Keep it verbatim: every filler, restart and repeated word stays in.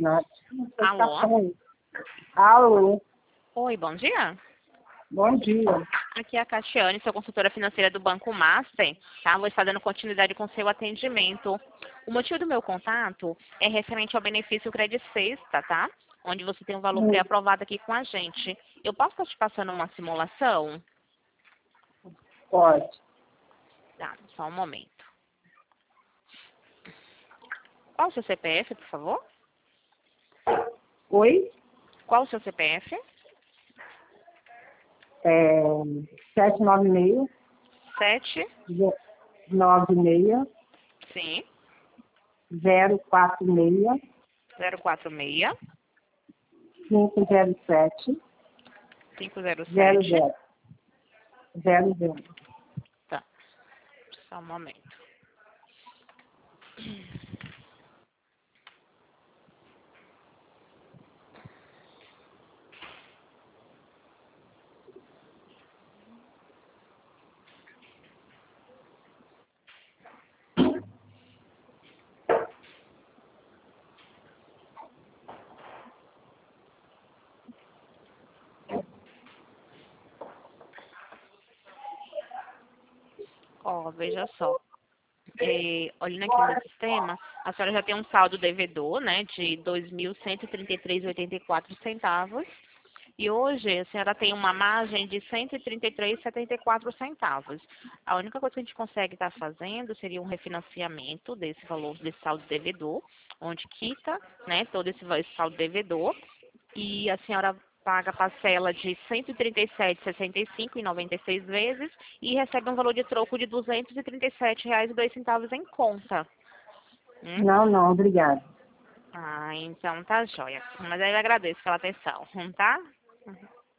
Nada. Alô? Alô? Oi, bom dia. Bom dia. Aqui é a Catiane, sou consultora financeira do Banco Master, tá? Vou estar dando continuidade com o seu atendimento. O motivo do meu contato é referente ao benefício Credit Sexta, tá? Onde você tem um valor Hum. pré-aprovado aqui com a gente. Eu posso estar te passando uma simulação? Pode. Tá, só um momento. Qual o seu C P F, por favor? Oi? Qual o seu C P F? É, sete nove seis, Sete. nove seis, Sim. zero quatro seis, Zero quatro seis. cinco zero sete, Cinco zero zero sete. zero. Zero zero. Tá. Só um momento. Ó, veja só. É, olhando aqui no sistema, a senhora já tem um saldo devedor, né, de dois mil cento e trinta e três reais e oitenta e quatro centavos. E hoje a senhora tem uma margem de cento e trinta e três reais e setenta e quatro centavos. A única coisa que a gente consegue estar fazendo seria um refinanciamento desse valor, desse saldo devedor, onde quita, né, todo esse, esse saldo devedor. E a senhora paga a parcela de cento e trinta e sete reais e sessenta e cinco centavos em noventa e seis vezes e recebe um valor de troco de duzentos e trinta e sete reais e dois centavos em conta. Hum? Não, não, obrigada. Ah, então tá jóia. Mas aí eu agradeço pela atenção, tá?